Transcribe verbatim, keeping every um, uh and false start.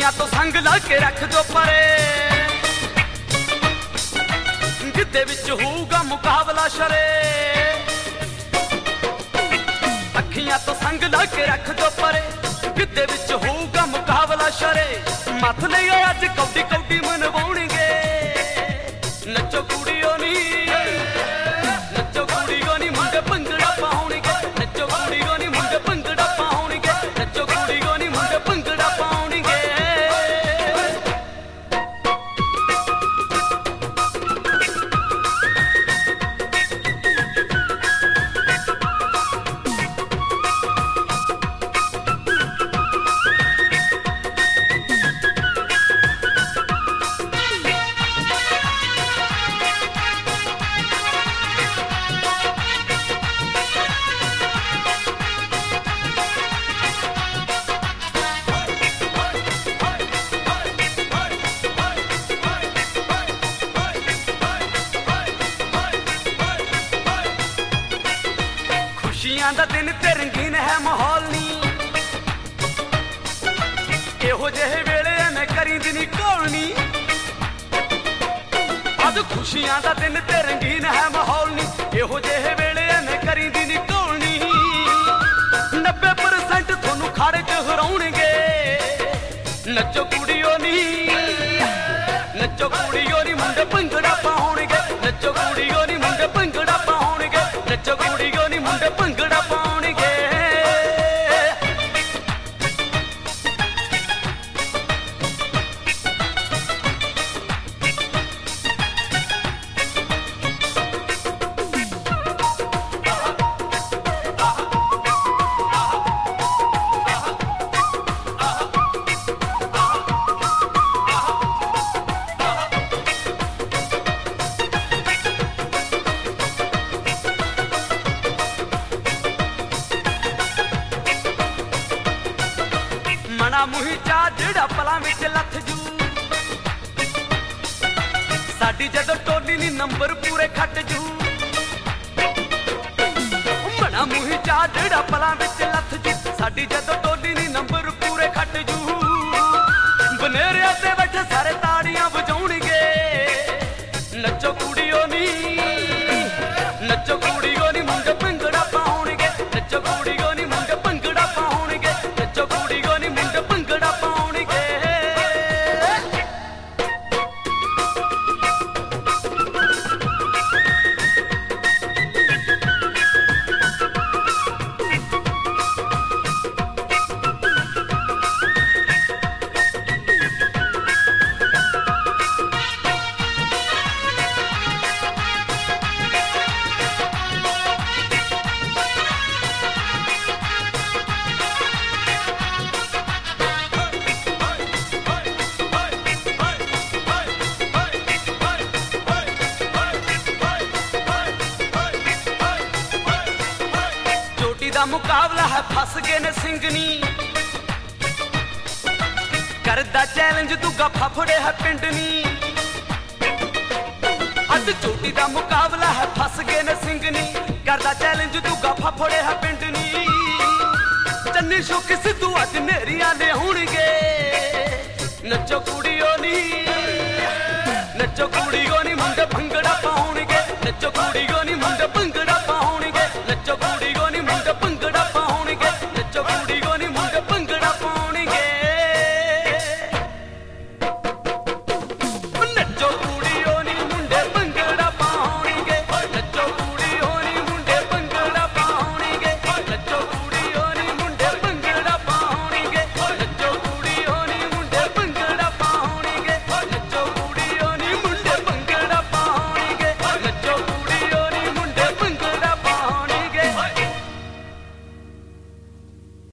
खुशियां तो संग ला के रख दो परे गिद्धे विच होऊगा मुकाबला शरे अखियां तो संग ला के रख दो परे गिद्धे विच होऊगा मुकाबला शरे मत लियो अज कौडी कौडी मनवाउणगे नचो कुड़ियो नी नचो कुड़ियो नी मुंडे भंगड़ा पाउणगे नचो कुड़ियो नी मुंडे भंगड़ा पाउणगे नचो कुड़ियो नी मुंडे भंगड़ा पाउणगे खुशियां दा दिन ते रंगीन है माहौल नी इहो जेहे वेले मैं करी दिनी कोलनी अज खुशियां दा दिन ते रंगीन है माहौल नी इहो जेहे वेले मैं करी दिनी कोलनी नब्बे परसेंट थोनू खाड़े च हराउणगे नचो कुड़ियो नी नचो कुड़ियो नी मुंडे भंगड़ा पाउणगे नचो कुड़ियो नी मुंडे भंगड़ा पाउणगे नचो कुड़ियो नी मुंडे भंगड़ा पाउणगे मना मुही चा जिहड़ा पलां विच लथ जू साडी जदों टोली नी नंबर पूरे खट जू मना मुही चा जिहड़ा पलां विच लथ जू साडी जदों टोली नी नंबर पूरे खट जू बनेरिया ते बैठे सारे ताड़ियां वजाउणगे नचो कुड़ियो नी नचो कुड़ियो नी मुंडे भंगड़ा पाउणगे नचो कुड़ियो नी मुंडे भंगड़ा पाउणगे नचो कुड़ियो नी मुंडे भंगड़ा पाउणगे मुकाबला है फस गए ने सिंगनी करदा चैलेंज दूगा फाफड़े है पिंडनी अज चोटी दा मुकाबला है फस गए ने सिंगनी करदा चैलेंज दूगा फाफड़े है पिंडनी चन्नी शुक सिद्धू अज नेरियां दे होणगे नचो कुड़ियो नी नचो कुड़ियो नी मुंडे भंगड़ा पाउणगे नचो कुड़ियो नी मुंडे भंगड़ा पाउणगे नचो कुड़ियो नी मुंडे भंगड़ा